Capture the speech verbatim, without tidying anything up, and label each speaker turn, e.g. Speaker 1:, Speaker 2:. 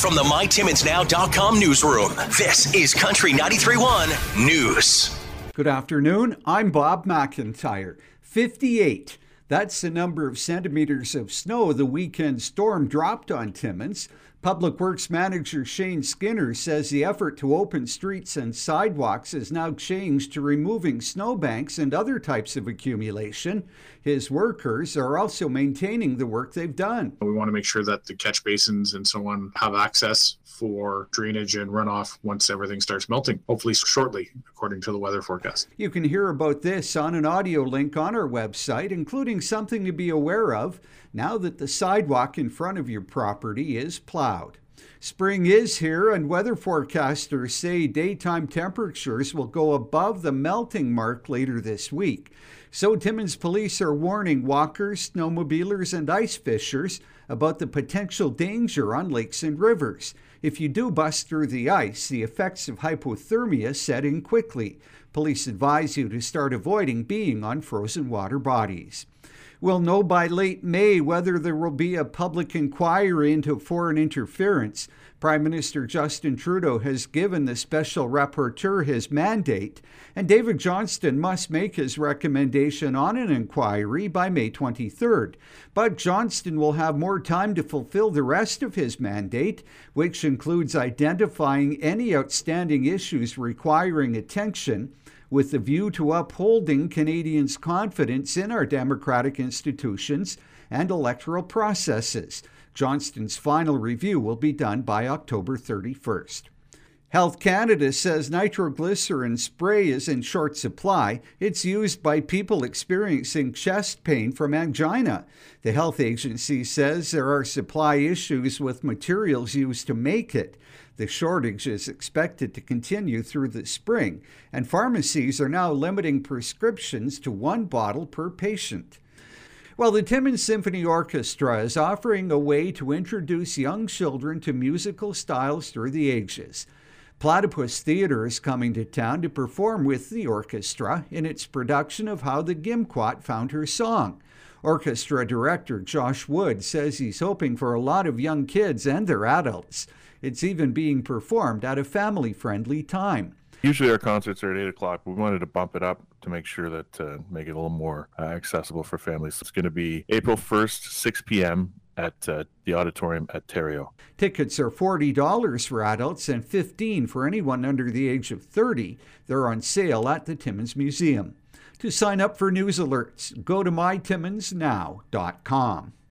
Speaker 1: From the my timmins now dot com newsroom, this is Country ninety-three point one News.
Speaker 2: Good afternoon. I'm Bob McIntyre. fifty-eight. That's the number of centimeters of snow the weekend storm dropped on Timmins. Public Works Manager Shane Skinner says the effort to open streets and sidewalks has now changed to removing snowbanks and other types of accumulation. His workers are also maintaining the work they've done.
Speaker 3: We want to make sure that the catch basins and so on have access for drainage and runoff once everything starts melting, hopefully shortly, according to the weather forecast.
Speaker 2: You can hear about this on an audio link on our website, including something to be aware of now that the sidewalk in front of your property is plowed. Spring is here, and weather forecasters say daytime temperatures will go above the melting mark later this week. So Timmins police are warning walkers, snowmobilers, and ice fishers about the potential danger on lakes and rivers. If you do bust through the ice, the effects of hypothermia set in quickly. Police advise you to start avoiding being on frozen water bodies. We'll know by late May whether there will be a public inquiry into foreign interference. Prime Minister Justin Trudeau has given the special rapporteur his mandate, and David Johnston must make his recommendation on an inquiry by May twenty-third. But Johnston will have more time to fulfill the rest of his mandate, which includes identifying any outstanding issues requiring attention, with the view to upholding Canadians' confidence in our democratic institutions and electoral processes. Johnston's final review will be done by October thirty-first. Health Canada says nitroglycerin spray is in short supply. It's used by people experiencing chest pain from angina. The health agency says there are supply issues with materials used to make it. The shortage is expected to continue through the spring, and pharmacies are now limiting prescriptions to one bottle per patient. Well, the Timmins Symphony Orchestra is offering a way to introduce young children to musical styles through the ages. Platypus Theatre is coming to town to perform with the orchestra in its production of How the Gimquat Found Her Song. Orchestra director Josh Wood says he's hoping for a lot of young kids and their adults. It's even being performed at a family-friendly time.
Speaker 4: Usually our concerts are at eight o'clock. We wanted to bump it up to make sure that, uh, make it a little more uh, accessible for families. It's going to be April first, six p.m. at uh, the auditorium at Terrio.
Speaker 2: Tickets are forty dollars for adults and fifteen dollars for anyone under the age of thirty. They're on sale at the Timmins Museum. To sign up for news alerts, go to my timmins now dot com.